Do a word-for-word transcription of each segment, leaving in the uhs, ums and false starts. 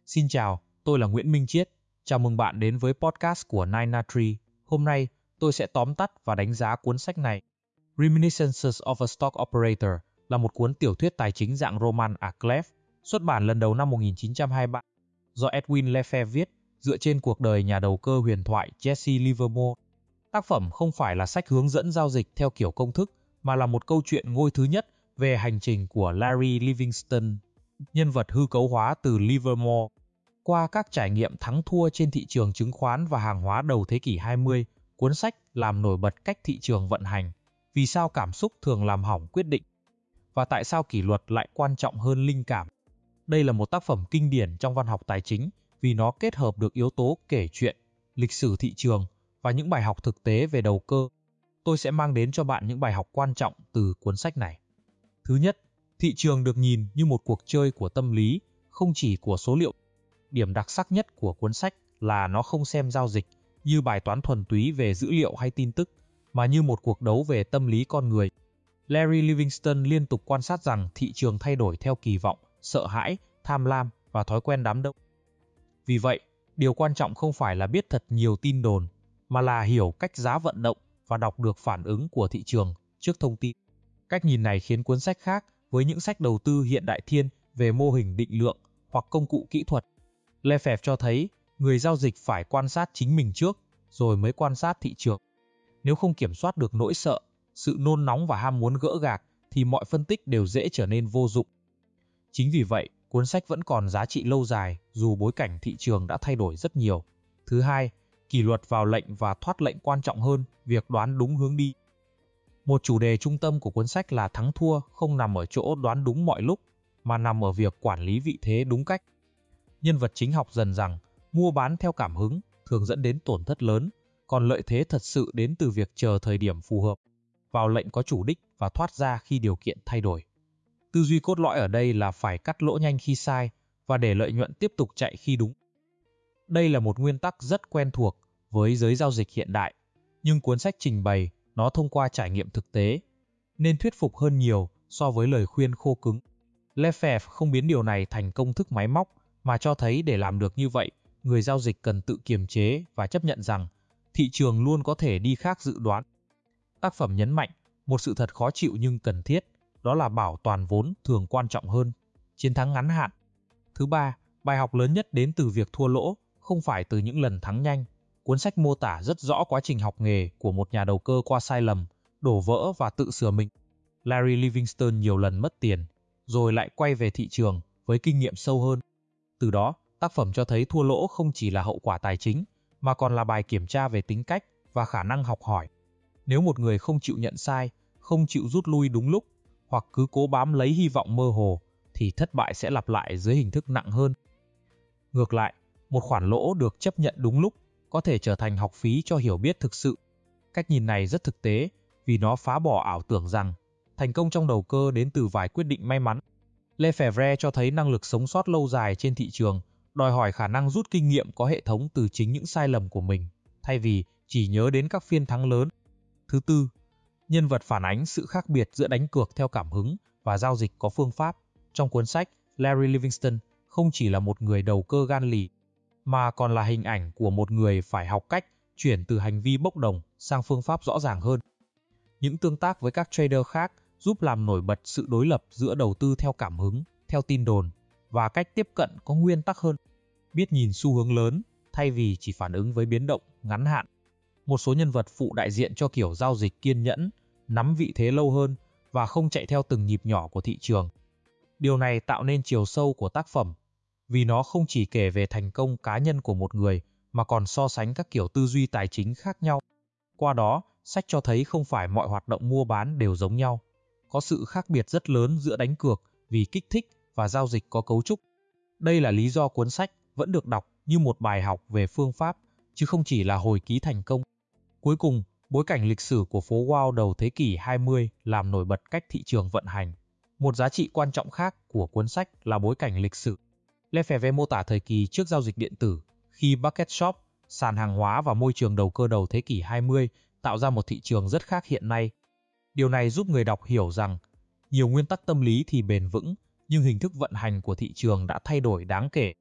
Xin chào, tôi là Nguyễn Minh Chiết. Chào mừng bạn đến với podcast của Nine na Tree. Hôm nay, tôi sẽ tóm tắt và đánh giá cuốn sách này. Reminiscences of a Stock Operator là một cuốn tiểu thuyết tài chính dạng roman à clef, xuất bản lần đầu năm một nghìn chín trăm hai mươi ba, do Edwin Lefebvre viết, dựa trên cuộc đời nhà đầu cơ huyền thoại Jesse Livermore. Tác phẩm không phải là sách hướng dẫn giao dịch theo kiểu công thức, mà là một câu chuyện ngôi thứ nhất về hành trình của Larry Livingston, nhân vật hư cấu hóa từ Livermore. Qua các trải nghiệm thắng thua trên thị trường chứng khoán và hàng hóa đầu thế kỷ hai mươi, cuốn sách làm nổi bật cách thị trường vận hành, vì sao cảm xúc thường làm hỏng quyết định, và tại sao kỷ luật lại quan trọng hơn linh cảm. Đây là một tác phẩm kinh điển trong văn học tài chính vì nó kết hợp được yếu tố kể chuyện, lịch sử thị trường và những bài học thực tế về đầu cơ. Tôi sẽ mang đến cho bạn những bài học quan trọng từ cuốn sách này. Thứ nhất, thị trường được nhìn như một cuộc chơi của tâm lý, không chỉ của số liệu. Điểm đặc sắc nhất của cuốn sách là nó không xem giao dịch như bài toán thuần túy về dữ liệu hay tin tức, mà như một cuộc đấu về tâm lý con người. Larry Livingston liên tục quan sát rằng thị trường thay đổi theo kỳ vọng, sợ hãi, tham lam và thói quen đám đông. Vì vậy, điều quan trọng không phải là biết thật nhiều tin đồn, mà là hiểu cách giá vận động và đọc được phản ứng của thị trường trước thông tin. Cách nhìn này khiến cuốn sách khác với những sách đầu tư hiện đại thiên về mô hình định lượng hoặc công cụ kỹ thuật. Lefebvre cho thấy người giao dịch phải quan sát chính mình trước, rồi mới quan sát thị trường. Nếu không kiểm soát được nỗi sợ, sự nôn nóng và ham muốn gỡ gạc, thì mọi phân tích đều dễ trở nên vô dụng. Chính vì vậy, cuốn sách vẫn còn giá trị lâu dài dù bối cảnh thị trường đã thay đổi rất nhiều. Thứ hai, kỷ luật vào lệnh và thoát lệnh quan trọng hơn việc đoán đúng hướng đi. Một chủ đề trung tâm của cuốn sách là thắng thua không nằm ở chỗ đoán đúng mọi lúc, mà nằm ở việc quản lý vị thế đúng cách. Nhân vật chính học dần rằng mua bán theo cảm hứng thường dẫn đến tổn thất lớn, còn lợi thế thật sự đến từ việc chờ thời điểm phù hợp, vào lệnh có chủ đích và thoát ra khi điều kiện thay đổi. Tư duy cốt lõi ở đây là phải cắt lỗ nhanh khi sai và để lợi nhuận tiếp tục chạy khi đúng. Đây là một nguyên tắc rất quen thuộc với giới giao dịch hiện đại, nhưng cuốn sách trình bày nó thông qua trải nghiệm thực tế, nên thuyết phục hơn nhiều so với lời khuyên khô cứng. Lefebvre không biến điều này thành công thức máy móc, mà cho thấy để làm được như vậy, người giao dịch cần tự kiềm chế và chấp nhận rằng thị trường luôn có thể đi khác dự đoán. Tác phẩm nhấn mạnh một sự thật khó chịu nhưng cần thiết, đó là bảo toàn vốn thường quan trọng hơn chiến thắng ngắn hạn. Thứ ba, bài học lớn nhất đến từ việc thua lỗ, không phải từ những lần thắng nhanh. Cuốn sách mô tả rất rõ quá trình học nghề của một nhà đầu cơ qua sai lầm, đổ vỡ và tự sửa mình. Larry Livingston nhiều lần mất tiền, rồi lại quay về thị trường với kinh nghiệm sâu hơn. Từ đó, tác phẩm cho thấy thua lỗ không chỉ là hậu quả tài chính, mà còn là bài kiểm tra về tính cách và khả năng học hỏi. Nếu một người không chịu nhận sai, không chịu rút lui đúng lúc, hoặc cứ cố bám lấy hy vọng mơ hồ, thì thất bại sẽ lặp lại dưới hình thức nặng hơn. Ngược lại, một khoản lỗ được chấp nhận đúng lúc có thể trở thành học phí cho hiểu biết thực sự. Cách nhìn này rất thực tế vì nó phá bỏ ảo tưởng rằng thành công trong đầu cơ đến từ vài quyết định may mắn. Lefebvre cho thấy năng lực sống sót lâu dài trên thị trường đòi hỏi khả năng rút kinh nghiệm có hệ thống từ chính những sai lầm của mình, thay vì chỉ nhớ đến các phiên thắng lớn. Thứ tư, nhân vật phản ánh sự khác biệt giữa đánh cược theo cảm hứng và giao dịch có phương pháp. Trong cuốn sách, Larry Livingston không chỉ là một người đầu cơ gan lì, mà còn là hình ảnh của một người phải học cách chuyển từ hành vi bốc đồng sang phương pháp rõ ràng hơn. Những tương tác với các trader khác giúp làm nổi bật sự đối lập giữa đầu tư theo cảm hứng, theo tin đồn, và cách tiếp cận có nguyên tắc hơn, biết nhìn xu hướng lớn thay vì chỉ phản ứng với biến động ngắn hạn. Một số nhân vật phụ đại diện cho kiểu giao dịch kiên nhẫn, nắm vị thế lâu hơn và không chạy theo từng nhịp nhỏ của thị trường. Điều này tạo nên chiều sâu của tác phẩm, vì nó không chỉ kể về thành công cá nhân của một người, mà còn so sánh các kiểu tư duy tài chính khác nhau. Qua đó, sách cho thấy không phải mọi hoạt động mua bán đều giống nhau. Có sự khác biệt rất lớn giữa đánh cược vì kích thích và giao dịch có cấu trúc. Đây là lý do cuốn sách vẫn được đọc như một bài học về phương pháp, chứ không chỉ là hồi ký thành công. Cuối cùng, bối cảnh lịch sử của phố Wall đầu thế kỷ hai mươi làm nổi bật cách thị trường vận hành. Một giá trị quan trọng khác của cuốn sách là bối cảnh lịch sử. Lefebvre mô tả thời kỳ trước giao dịch điện tử, khi bucket shop, sàn hàng hóa và môi trường đầu cơ đầu thế kỷ hai mươi tạo ra một thị trường rất khác hiện nay. Điều này giúp người đọc hiểu rằng nhiều nguyên tắc tâm lý thì bền vững, nhưng hình thức vận hành của thị trường đã thay đổi đáng kể.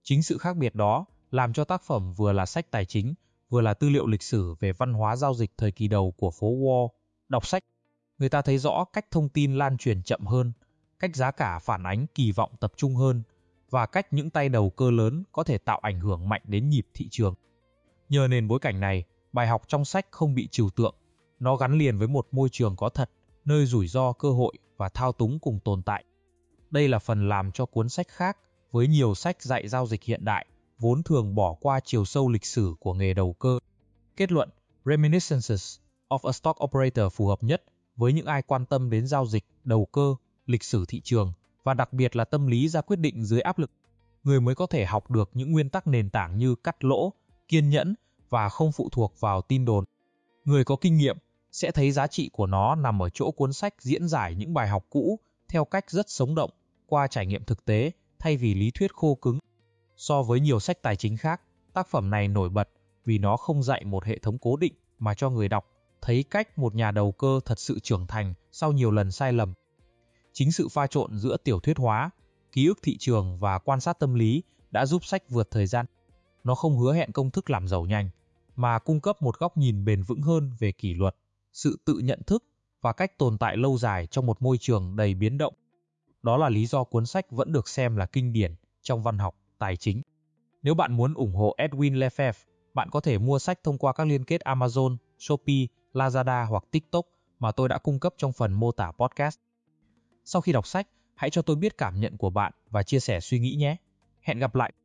Chính sự khác biệt đó làm cho tác phẩm vừa là sách tài chính, vừa là tư liệu lịch sử về văn hóa giao dịch thời kỳ đầu của phố Wall. Đọc sách, người ta thấy rõ cách thông tin lan truyền chậm hơn, cách giá cả phản ánh kỳ vọng tập trung hơn, và cách những tay đầu cơ lớn có thể tạo ảnh hưởng mạnh đến nhịp thị trường. Nhờ nền bối cảnh này, bài học trong sách không bị trừu tượng, nó gắn liền với một môi trường có thật, nơi rủi ro, cơ hội và thao túng cùng tồn tại. Đây là phần làm cho cuốn sách khác với nhiều sách dạy giao dịch hiện đại, vốn thường bỏ qua chiều sâu lịch sử của nghề đầu cơ. Kết luận, Reminiscences of a Stock Operator phù hợp nhất với những ai quan tâm đến giao dịch, đầu cơ, lịch sử thị trường và đặc biệt là tâm lý ra quyết định dưới áp lực. Người mới có thể học được những nguyên tắc nền tảng như cắt lỗ, kiên nhẫn và không phụ thuộc vào tin đồn. Người có kinh nghiệm sẽ thấy giá trị của nó nằm ở chỗ cuốn sách diễn giải những bài học cũ theo cách rất sống động, qua trải nghiệm thực tế thay vì lý thuyết khô cứng. So với nhiều sách tài chính khác, tác phẩm này nổi bật vì nó không dạy một hệ thống cố định mà cho người đọc thấy cách một nhà đầu cơ thật sự trưởng thành sau nhiều lần sai lầm. Chính sự pha trộn giữa tiểu thuyết hóa, ký ức thị trường và quan sát tâm lý đã giúp sách vượt thời gian. Nó không hứa hẹn công thức làm giàu nhanh, mà cung cấp một góc nhìn bền vững hơn về kỷ luật, sự tự nhận thức và cách tồn tại lâu dài trong một môi trường đầy biến động. Đó là lý do cuốn sách vẫn được xem là kinh điển trong văn học, tài chính. Nếu bạn muốn ủng hộ Edwin Lefebvre, bạn có thể mua sách thông qua các liên kết Amazon, Shopee, Lazada hoặc TikTok mà tôi đã cung cấp trong phần mô tả podcast. Sau khi đọc sách, hãy cho tôi biết cảm nhận của bạn và chia sẻ suy nghĩ nhé. Hẹn gặp lại!